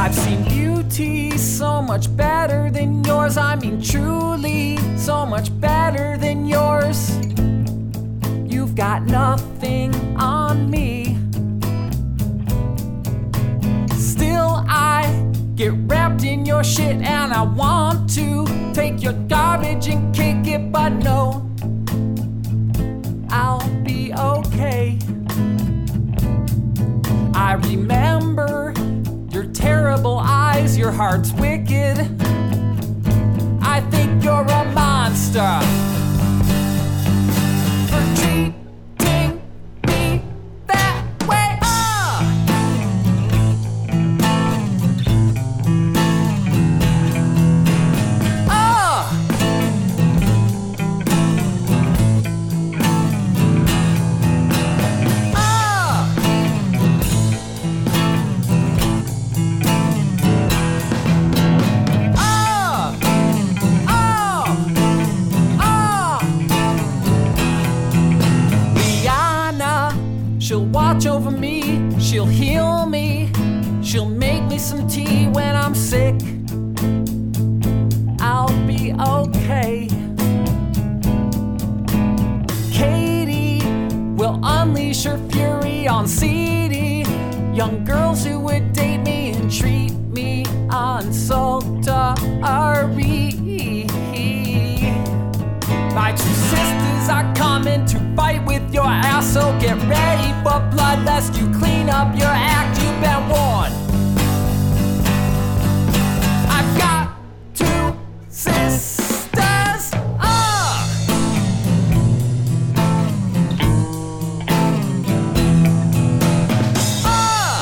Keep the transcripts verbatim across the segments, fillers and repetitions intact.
I've seen beauty so much better than yours. I mean truly so much better than yours. You've got nothing on me. Still I get wrapped in your shit and I want to take your garbage and kick it, but no, I'll be okay. I remember your terrible eyes, your heart's wicked. I think you're a monster for treating me that way. Ah! Ah! She'll watch over me, she'll heal me, she'll make me some tea when I'm sick. I'll be okay. Katie will unleash her fury on seedy young girls who would date me and treat me unsultry. My two sisters are coming to fight with your ass, so get ready for blood lest you clean up your act. You've been warned. I've got two sisters. Ah! Ah!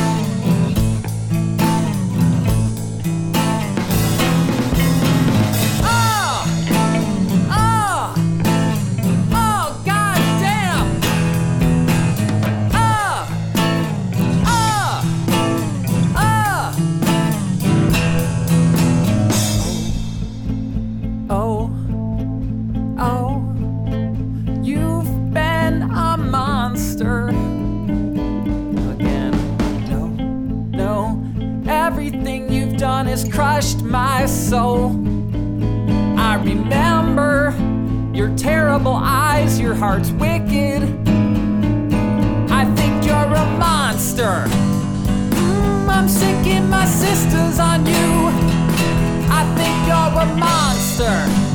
Has crushed my soul. I remember your terrible eyes, your heart's wicked. I think you're a monster. Mm, I'm sicking my sisters on you. I think you're a monster.